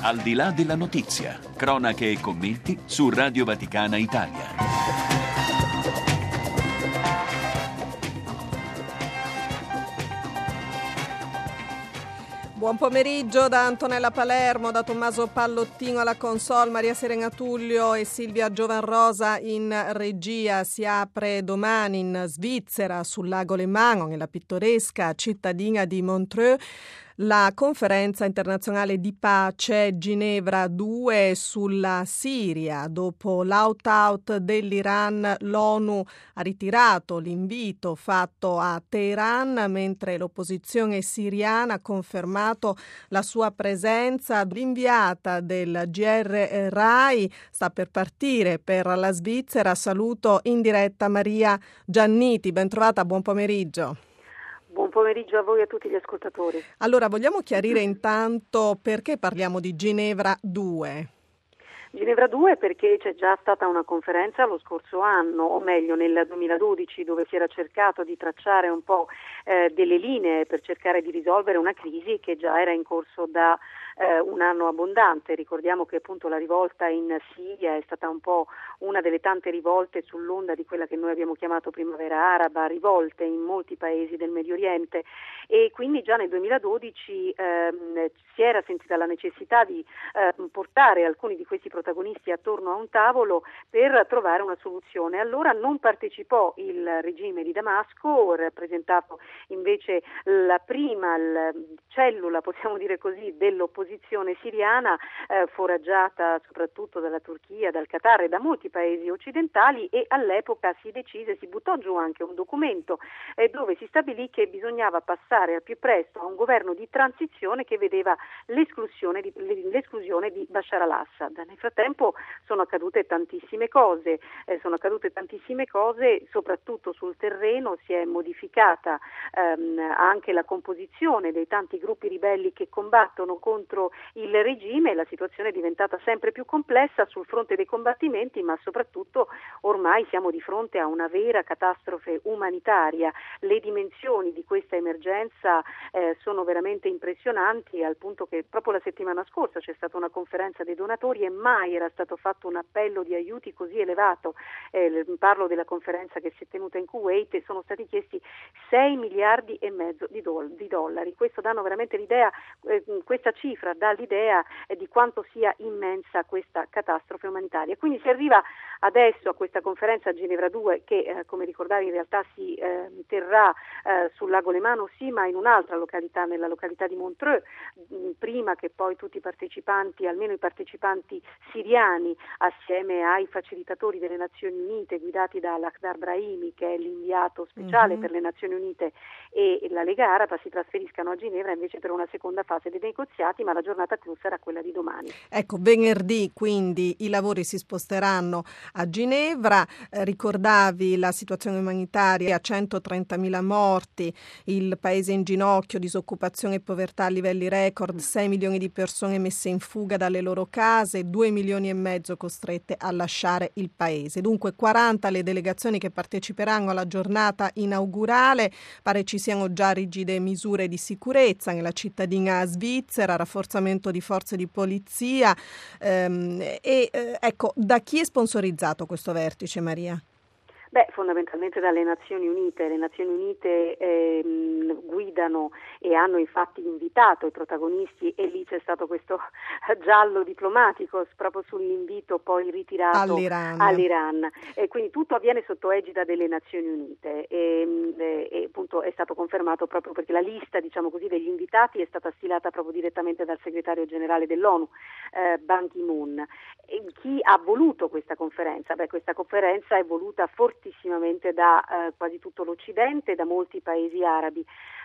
Al di là della notizia, cronache e commenti su Radio Vaticana Italia. Buon pomeriggio da Antonella Palermo, da Tommaso Pallottino alla console, Maria Serena Tullio e Silvia Giovanrosa in regia. Si apre domani in Svizzera, sul lago Le Mans, nella pittoresca cittadina di Montreux, la conferenza internazionale di pace Ginevra 2 sulla Siria. Dopo l'out-out dell'Iran, l'ONU ha ritirato l'invito fatto a Teheran, mentre l'opposizione siriana ha confermato la sua presenza. L'inviata del GR Rai sta per partire per la Svizzera. Saluto in diretta Maria Gianniti. Ben trovata, buon pomeriggio. Buon pomeriggio a voi e a tutti gli ascoltatori. Allora, vogliamo chiarire intanto perché parliamo di Ginevra 2? Ginevra 2 perché c'è già stata una conferenza lo scorso anno, o meglio nel 2012, dove si era cercato di tracciare un po' delle linee per cercare di risolvere una crisi che già era in corso da un anno abbondante. Ricordiamo che appunto la rivolta in Siria è stata un po' una delle tante rivolte sull'onda di quella che noi abbiamo chiamato primavera araba, rivolte in molti paesi del Medio Oriente, e quindi già nel 2012 si era sentita la necessità di portare alcuni di questi protagonisti attorno a un tavolo per trovare una soluzione. Allora non partecipò il regime di Damasco, rappresentato invece la prima cellula, possiamo dire così, dell'opposizione siriana, foraggiata soprattutto dalla Turchia, dal Qatar e da molti paesi occidentali, e all'epoca si buttò giù anche un documento dove si stabilì che bisognava passare al più presto a un governo di transizione che vedeva l'esclusione di Bashar al-Assad. Nel frattempo sono accadute tantissime cose, soprattutto sul terreno. Si è modificata anche la composizione dei tanti gruppi ribelli che combattono contro il regime, e la situazione è diventata sempre più complessa sul fronte dei combattimenti, ma soprattutto ormai siamo di fronte a una vera catastrofe umanitaria. Le dimensioni di questa emergenza sono veramente impressionanti, al punto che proprio la settimana scorsa c'è stata una conferenza dei donatori e mai era stato fatto un appello di aiuti così elevato. Parlo della conferenza che si è tenuta in Kuwait, e sono stati chiesti 6 miliardi e mezzo di dollari. Questo danno veramente l'idea, questa cifra dà l'idea di quanto sia immensa questa catastrofe umanitaria. Quindi si arriva adesso a questa conferenza a Ginevra 2 che, come ricordavi, in realtà si terrà sul lago Le Mans, sì, ma in un'altra località, nella località di Montreux, prima che poi tutti i partecipanti, almeno i partecipanti siriani, assieme ai facilitatori delle Nazioni Unite guidati da Lakhdar Brahimi, che è l'inviato speciale per le Nazioni Unite, e la Lega Araba, si trasferiscano a Ginevra invece per una seconda fase dei negoziati, ma la giornata clou sarà quella di domani. Ecco, venerdì quindi i lavori si sposteranno a Ginevra. Ricordavi la situazione umanitaria, 130.000 morti, il paese in ginocchio, disoccupazione e povertà a livelli record, 6 milioni di persone messe in fuga dalle loro case, 2 milioni e mezzo costrette a lasciare il paese. Dunque 40 le delegazioni che parteciperanno alla giornata inaugurale. Pare ci siano già rigide misure di sicurezza nella cittadina svizzera, rafforzamento di forze di polizia. Ecco, da chi è sponsorizzato questo vertice, Maria? Fondamentalmente dalle Nazioni Unite. Le Nazioni Unite guidano e hanno infatti invitato i protagonisti, e lì c'è stato questo giallo diplomatico proprio sull'invito poi ritirato all'Iran. Quindi tutto avviene sotto egida delle Nazioni Unite, e appunto è stato confermato proprio perché la lista, diciamo così, degli invitati è stata stilata proprio direttamente dal segretario generale dell'ONU, Ban Ki-moon. E chi ha voluto questa conferenza? Questa conferenza è voluta fortissimamente da quasi tutto l'Occidente e da molti paesi arabi.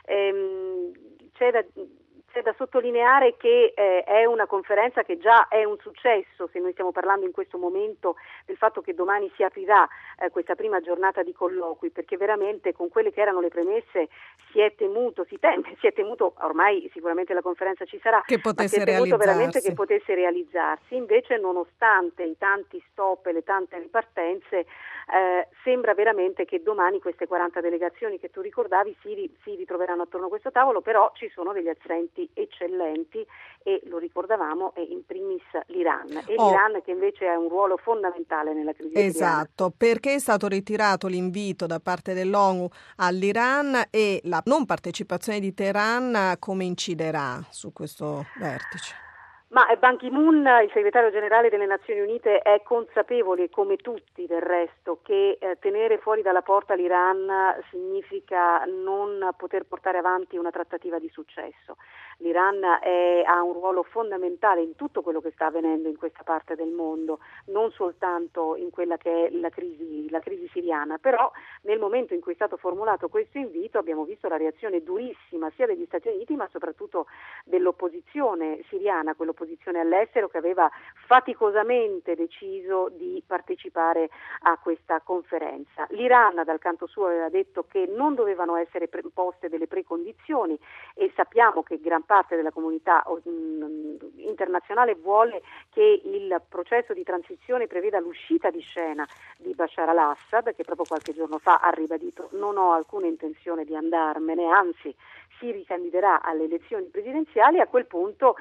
C'è da sottolineare che è una conferenza che già è un successo, se noi stiamo parlando in questo momento del fatto che domani si aprirà questa prima giornata di colloqui, perché veramente con quelle che erano le premesse si è temuto, ormai sicuramente la conferenza ci sarà, che potesse ma si è temuto veramente che potesse realizzarsi. Invece, nonostante i tanti stop e le tante ripartenze, sembra veramente che domani queste 40 delegazioni che tu ricordavi si ritroveranno attorno a questo tavolo, però ci sono degli assenti eccellenti e lo ricordavamo, è in primis l'Iran, l'Iran che invece ha un ruolo fondamentale nella crisi siriana. Esatto, perché è stato ritirato l'invito da parte dell'ONU all'Iran e la non partecipazione di Teheran come inciderà su questo vertice? Ma Ban Ki-moon, il segretario generale delle Nazioni Unite, è consapevole, come tutti del resto, che tenere fuori dalla porta l'Iran significa non poter portare avanti una trattativa di successo. L'Iran ha un ruolo fondamentale in tutto quello che sta avvenendo in questa parte del mondo, non soltanto in quella che è la crisi siriana, però nel momento in cui è stato formulato questo invito abbiamo visto la reazione durissima sia degli Stati Uniti ma soprattutto dell'opposizione siriana, quell'opposizione all'estero che aveva faticosamente deciso di partecipare a questa conferenza. L'Iran dal canto suo aveva detto che non dovevano essere poste delle precondizioni e sappiamo che gran parte della comunità internazionale vuole che il processo di transizione preveda l'uscita di scena di Bashar al-Assad, che proprio qualche giorno fa ha ribadito non ho alcuna intenzione di andarmene, anzi si ricandiderà alle elezioni presidenziali. A quel punto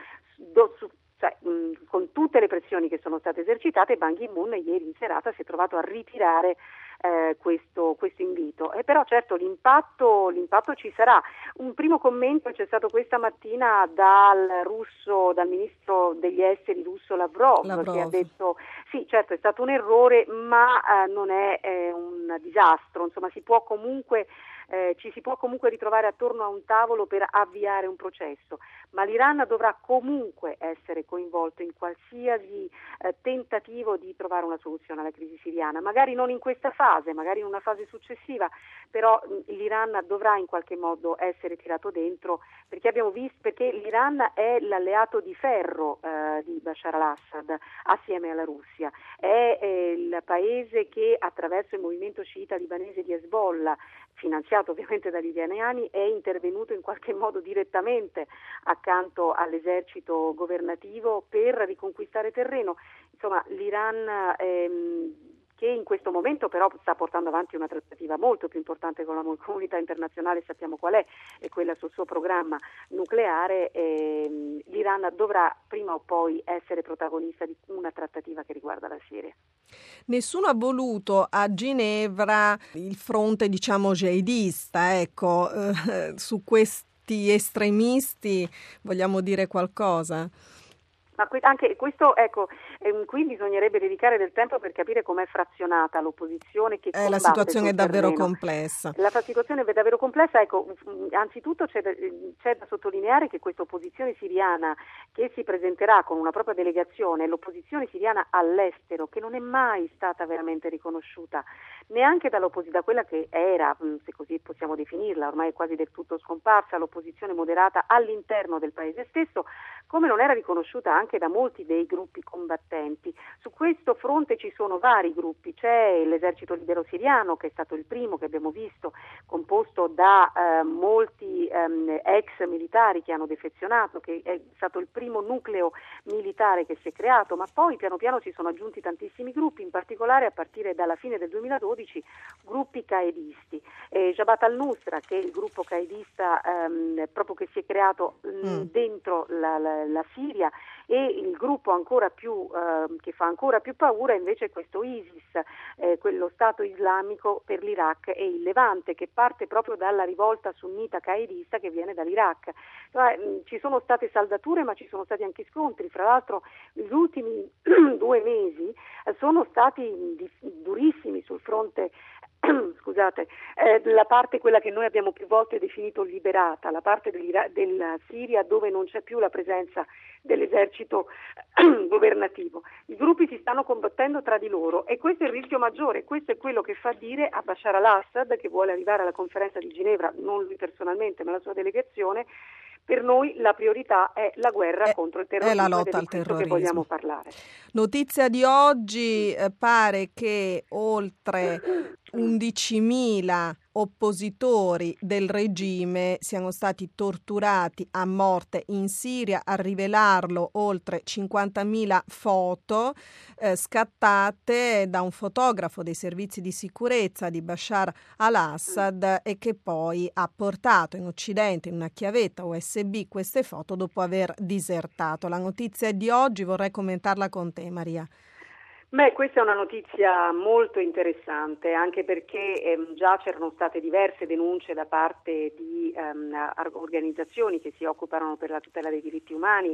con tutte le pressioni che sono state esercitate, Ban Ki-moon ieri in serata si è trovato a ritirare questo invito. Però certo l'impatto ci sarà. Un primo commento c'è stato questa mattina dal ministro degli esteri russo Lavrov, che ha detto sì, certo è stato un errore, ma non è un disastro, insomma ci si può comunque ritrovare attorno a un tavolo per avviare un processo, ma l'Iran dovrà comunque essere coinvolto in qualsiasi tentativo di trovare una soluzione alla crisi siriana, magari non in questa fase, magari in una fase successiva, però l'Iran dovrà in qualche modo essere tirato dentro, perché perché l'Iran è l'alleato di ferro di Bashar al-Assad assieme alla Russia, è il paese che attraverso il movimento sciita libanese di Hezbollah, finanziato ovviamente dagli iraniani, è intervenuto in qualche modo direttamente accanto all'esercito governativo per riconquistare terreno. Insomma, l'Iran che in questo momento però sta portando avanti una trattativa molto più importante con la comunità internazionale, sappiamo qual è quella sul suo programma nucleare, l'Iran dovrà prima o poi essere protagonista di una trattativa che riguarda la Siria. Nessuno ha voluto a Ginevra il fronte, jihadista, su questi estremisti vogliamo dire qualcosa? Ma anche questo, qui bisognerebbe dedicare del tempo per capire com'è frazionata l'opposizione che combatte la situazione è davvero terreno. complessa. La situazione è davvero complessa. Anzitutto c'è da sottolineare che questa opposizione siriana che si presenterà con una propria delegazione, l'opposizione siriana all'estero, che non è mai stata veramente riconosciuta neanche da quella che era, se così possiamo definirla, ormai è quasi del tutto scomparsa, l'opposizione moderata all'interno del paese stesso, come non era riconosciuta anche da molti dei gruppi combattenti. Su questo fronte ci sono vari gruppi, c'è l'esercito libero siriano che è stato il primo che abbiamo visto, composto da molti ex militari che hanno defezionato, che è stato il primo nucleo militare che si è creato, ma poi piano piano si sono aggiunti tantissimi gruppi, in particolare a partire dalla fine del 2012 gruppi qaedisti. Jabhat al-Nusra, che è il gruppo qaedista proprio che si è creato dentro la Siria, e il gruppo ancora più che fa ancora più paura invece è questo ISIS, quello Stato islamico per l'Iraq e il Levante, che parte proprio dalla rivolta sunnita qaedista che viene dall'Iraq. Ci sono state saldature, ma ci sono stati anche scontri. Fra l'altro gli ultimi 2 mesi sono stati durissimi sul fronte la parte quella che noi abbiamo più volte definito liberata, la parte della Siria dove non c'è più la presenza dell'esercito governativo. I gruppi si stanno combattendo tra di loro e questo è il rischio maggiore, questo è quello che fa dire a Bashar al-Assad, che vuole arrivare alla conferenza di Ginevra, non lui personalmente ma la sua delegazione: per noi la priorità è la guerra contro il terrorismo, è la lotta ed è al di questo terrorismo che vogliamo parlare. Notizia di oggi, pare che oltre 11.000 oppositori del regime siano stati torturati a morte in Siria, a rivelarlo oltre 50.000 foto scattate da un fotografo dei servizi di sicurezza di Bashar al-Assad e che poi ha portato in Occidente in una chiavetta USB queste foto dopo aver disertato. La notizia di oggi vorrei commentarla con te, Maria. Questa è una notizia molto interessante, anche perché già c'erano state diverse denunce da parte di organizzazioni che si occupano per la tutela dei diritti umani,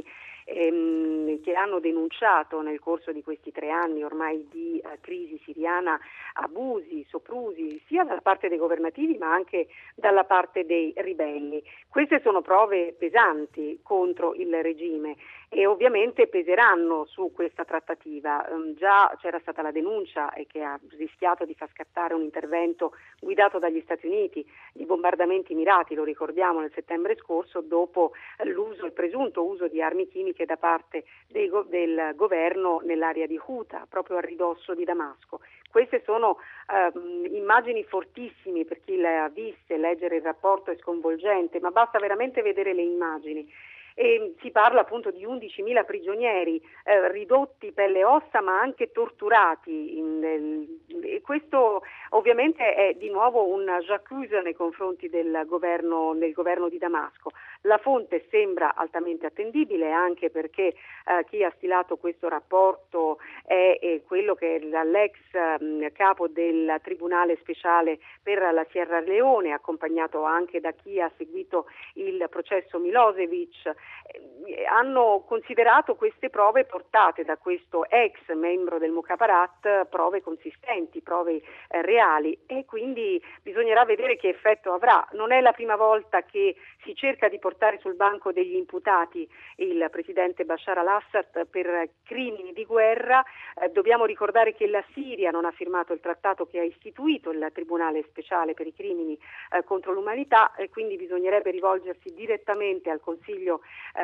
che hanno denunciato nel corso di questi 3 anni ormai di crisi siriana abusi, soprusi, sia dalla parte dei governativi ma anche dalla parte dei ribelli. Queste sono prove pesanti contro il regime e ovviamente peseranno su questa trattativa. Già c'era stata la denuncia e che ha rischiato di far scattare un intervento guidato dagli Stati Uniti di bombardamenti mirati, lo ricordiamo, nel settembre scorso, dopo il presunto uso di armi chimiche da parte del governo nell'area di Houta, proprio a ridosso di Damasco. Queste sono immagini fortissime per chi le ha viste, leggere il rapporto è sconvolgente, ma basta veramente vedere le immagini. E si parla appunto di 11.000 prigionieri ridotti pelle e ossa ma anche torturati e questo ovviamente è di nuovo un j'accuse nei confronti del governo di Damasco. La fonte sembra altamente attendibile anche perché chi ha stilato questo rapporto è quello che è l'ex capo del Tribunale Speciale per la Sierra Leone, accompagnato anche da chi ha seguito il processo Milosevic. Hanno considerato queste prove portate da questo ex membro del Mukhabarat prove consistenti, prove reali e quindi bisognerà vedere che effetto avrà. Non è la prima volta che si cerca di portare sul banco degli imputati il presidente Bashar al-Assad per crimini di guerra. Dobbiamo ricordare che la Siria non ha firmato il trattato che ha istituito il Tribunale Speciale per i crimini contro l'umanità e quindi bisognerebbe rivolgersi direttamente al Consiglio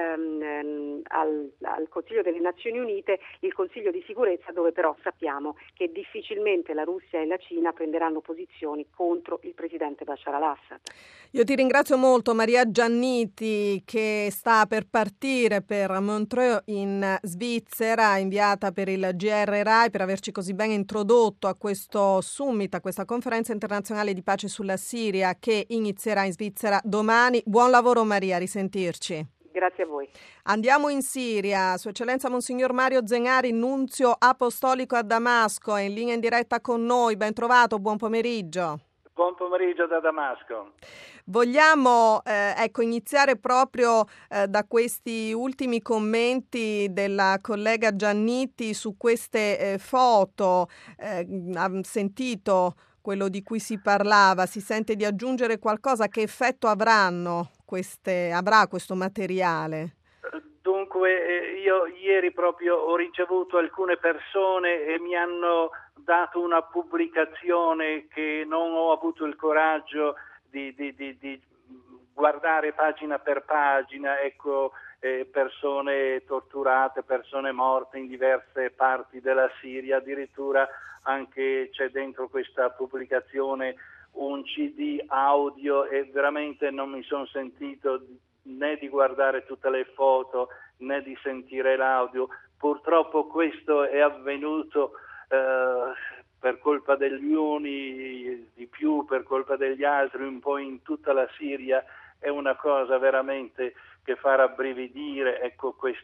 al Consiglio delle Nazioni Unite, il Consiglio di Sicurezza, dove però sappiamo che difficilmente la Russia e la Cina prenderanno posizioni contro il presidente Bashar al-Assad. Io ti ringrazio molto, Maria Gianniti, che sta per partire per Montreux in Svizzera, inviata per il GR Rai, per averci così ben introdotto a questo summit, a questa conferenza internazionale di pace sulla Siria che inizierà in Svizzera domani. Buon lavoro Maria, risentirci. Grazie a voi. Andiamo in Siria. Sua Eccellenza Monsignor Mario Zenari, nunzio apostolico a Damasco, è in linea in diretta con noi. Ben trovato, buon pomeriggio. Buon pomeriggio da Damasco. Vogliamo iniziare proprio da questi ultimi commenti della collega Gianniti su queste foto. Ha sentito quello di cui si parlava, si sente di aggiungere qualcosa? Che effetto avrà questo materiale? Dunque, io ieri proprio ho ricevuto alcune persone e mi hanno dato una pubblicazione che non ho avuto il coraggio di guardare pagina per pagina, persone torturate, persone morte in diverse parti della Siria, addirittura anche c'è dentro questa pubblicazione un CD audio e veramente non mi sono sentito né di guardare tutte le foto né di sentire l'audio. Purtroppo questo è avvenuto per colpa degli uni di più, per colpa degli altri un po' in tutta la Siria. È una cosa veramente che fa rabbrividire,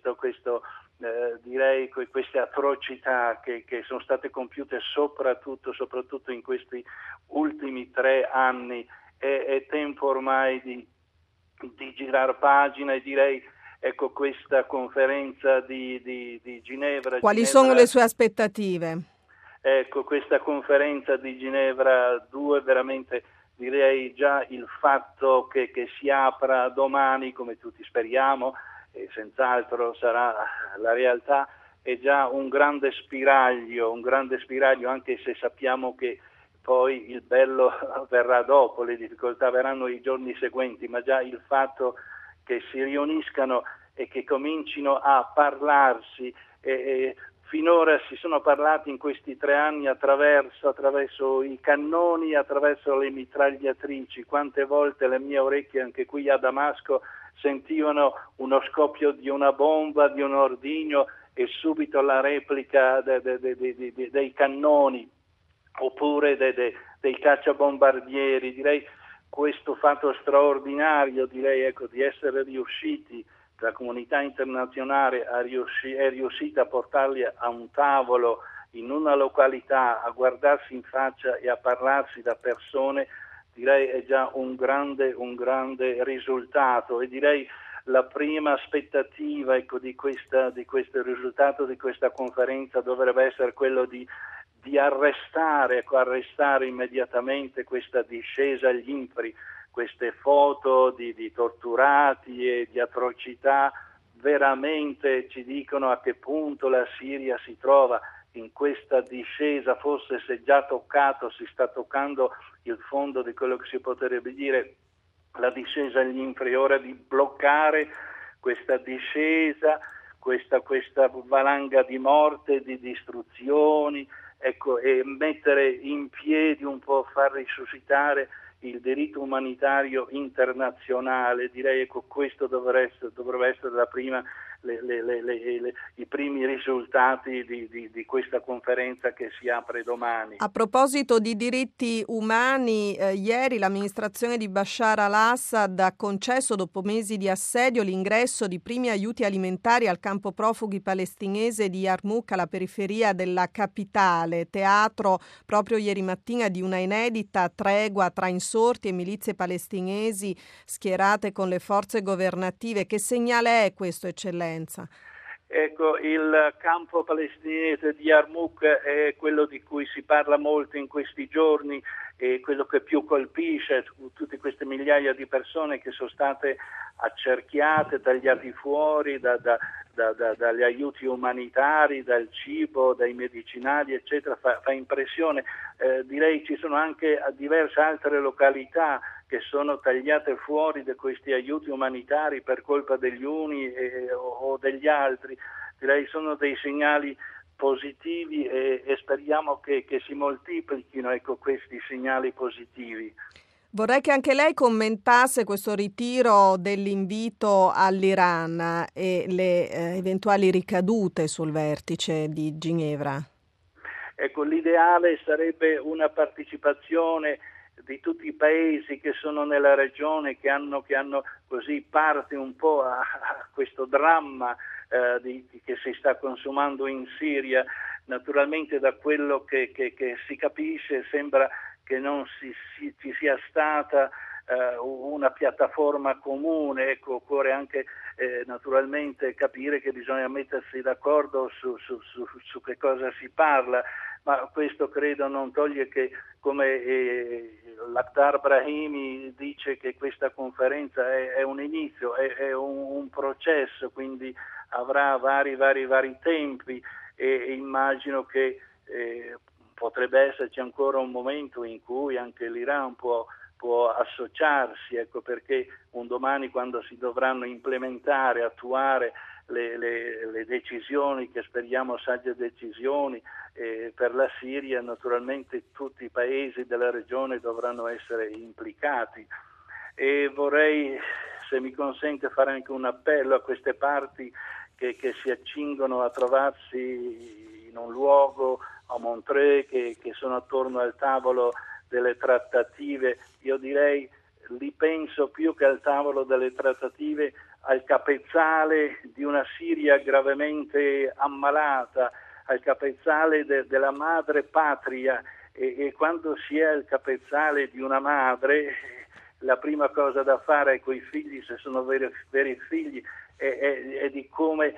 direi queste atrocità che sono state compiute soprattutto in questi ultimi 3 anni. È tempo ormai di girare pagina e direi questa conferenza di Ginevra. Quali sono le sue aspettative? Questa conferenza di Ginevra 2 veramente direi già il fatto che si apra domani, come tutti speriamo, e senz'altro sarà la realtà, è già un grande spiraglio, anche se sappiamo che poi il bello verrà dopo, le difficoltà verranno i giorni seguenti, ma già il fatto che si riuniscano e che comincino a parlarsi finora si sono parlati in questi 3 anni attraverso i cannoni, attraverso le mitragliatrici. Quante volte le mie orecchie anche qui a Damasco sentivano uno scoppio di una bomba, di un ordigno e subito la replica dei cannoni oppure dei cacciabombardieri. Direi questo fatto straordinario, di essere riusciti, la comunità internazionale è riuscita a portarli a un tavolo in una località, a guardarsi in faccia e a parlarsi da persone, direi è già un grande risultato, e direi la prima aspettativa di questo risultato di questa conferenza dovrebbe essere quello di arrestare immediatamente questa discesa agli inferi. Queste foto di torturati e di atrocità veramente ci dicono a che punto la Siria si trova in questa discesa. Forse si sta toccando il fondo di quello che si potrebbe dire la discesa agli inferi. È ora di bloccare questa discesa, questa valanga di morte, di distruzioni, e mettere in piedi un po', far risuscitare il diritto umanitario internazionale. Direi questo dovrebbe essere la prima, i primi risultati di questa conferenza che si apre domani. A proposito di diritti umani, ieri l'amministrazione di Bashar al-Assad ha concesso, dopo mesi di assedio, l'ingresso di primi aiuti alimentari al campo profughi palestinese di Yarmouk, alla periferia della capitale, teatro proprio ieri mattina di una inedita tregua tra insorti e milizie palestinesi schierate con le forze governative. Che segnale è questo, Eccellenza? Il campo palestinese di Yarmouk è quello di cui si parla molto in questi giorni, e quello che più colpisce tutte queste migliaia di persone che sono state accerchiate, tagliati fuori dagli aiuti umanitari, dal cibo, dai medicinali, eccetera. Fa impressione. Direi ci sono anche diverse altre località che sono tagliate fuori da questi aiuti umanitari per colpa degli uni o degli altri. Direi sono dei segnali positivi e speriamo che si moltiplichino questi segnali positivi. Vorrei che anche lei commentasse questo ritiro dell'invito all'Iran e le eventuali ricadute sul vertice di Ginevra. L'ideale sarebbe una partecipazione di tutti i paesi che sono nella regione, che hanno così parte un po' a questo dramma che si sta consumando in Siria. Naturalmente, da quello che si capisce, sembra che non ci sia stata una piattaforma comune. Occorre anche naturalmente capire che bisogna mettersi d'accordo su che cosa si parla, ma questo credo non toglie che, come Lakhdar Brahimi dice, che questa conferenza è un inizio, è un processo, quindi avrà vari tempi, e immagino che potrebbe esserci ancora un momento in cui anche l'Iran può associarsi, perché un domani, quando si dovranno implementare, attuare le decisioni, che speriamo sagge decisioni per la Siria, naturalmente tutti i paesi della regione dovranno essere implicati. E vorrei, se mi consente, fare anche un appello a queste parti che si accingono a trovarsi in un luogo a Montreux, che sono attorno al tavolo delle trattative. Io direi, li penso più che al tavolo delle trattative al capezzale di una Siria gravemente ammalata, al capezzale della madre patria, e quando si è il capezzale di una madre, la prima cosa da fare coi figli, se sono veri figli, è di come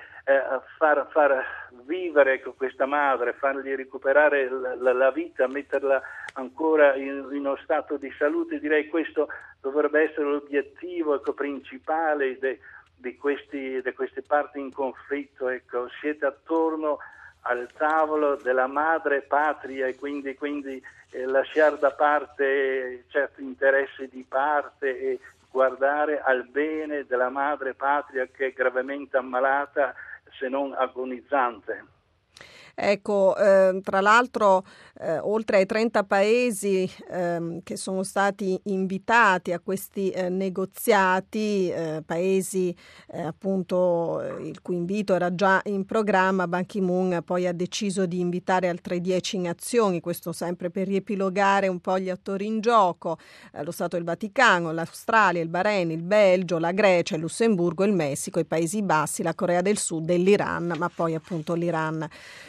far vivere questa madre, fargli recuperare la vita, metterla ancora in uno stato di salute. Direi questo dovrebbe essere l'obiettivo principale di queste parti in conflitto. Siete attorno al tavolo della madre patria, e quindi lasciare da parte certi interessi di parte e guardare al bene della madre patria, che è gravemente ammalata, se non agonizzante. Ecco, tra l'altro oltre ai 30 paesi che sono stati invitati a questi negoziati, paesi appunto il cui invito era già in programma, Ban Ki-moon poi ha deciso di invitare altre 10 nazioni, questo sempre per riepilogare un po' gli attori in gioco, lo Stato del Vaticano, l'Australia, il Bahrain, il Belgio, la Grecia, il Lussemburgo, il Messico, i Paesi Bassi, la Corea del Sud e l'Iran, ma poi appunto l'Iran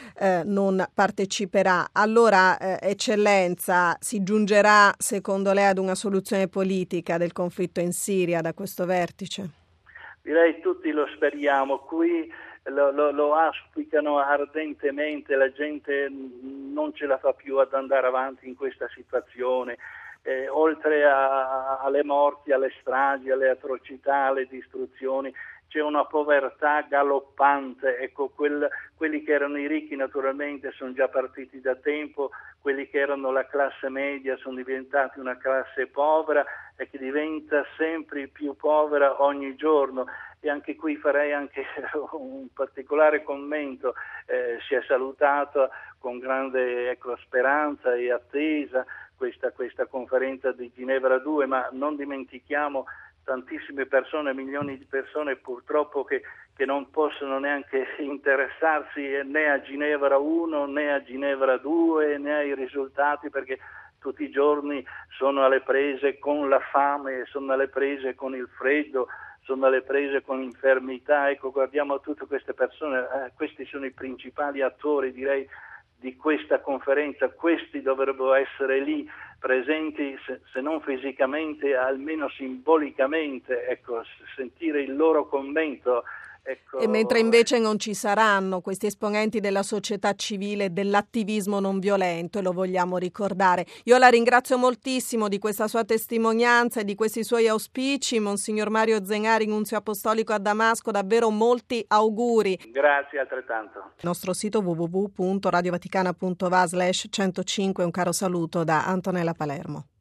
non parteciperà. Allora, Eccellenza, si giungerà secondo lei ad una soluzione politica del conflitto in Siria da questo vertice? Direi tutti lo speriamo, qui lo auspicano ardentemente, la gente non ce la fa più ad andare avanti in questa situazione. Oltre alle morti, alle stragi, alle atrocità, alle distruzioni, c'è una povertà galoppante. Ecco, quelli che erano i ricchi naturalmente sono già partiti da tempo, quelli che erano la classe media sono diventati una classe povera e che diventa sempre più povera ogni giorno. E anche qui farei anche un particolare commento, si è salutato con grande speranza e attesa questa conferenza di Ginevra 2, ma non dimentichiamo tantissime persone, milioni di persone purtroppo che non possono neanche interessarsi né a Ginevra 1 né a Ginevra 2 né ai risultati, perché tutti i giorni sono alle prese con la fame, sono alle prese con il freddo, sono alle prese con l'infermità. Ecco, guardiamo tutte queste persone, questi sono i principali attori, direi, di questa conferenza. Questi dovrebbero essere lì presenti, se non fisicamente, almeno simbolicamente, ecco, sentire il loro commento. Ecco. E mentre invece non ci saranno questi esponenti della società civile e dell'attivismo non violento, e lo vogliamo ricordare. Io la ringrazio moltissimo di questa sua testimonianza e di questi suoi auspici, Monsignor Mario Zenari, nunzio apostolico a Damasco, davvero molti auguri. Grazie altrettanto. Il nostro sito www.radiovaticana.va/105, un caro saluto da Antonella Palermo.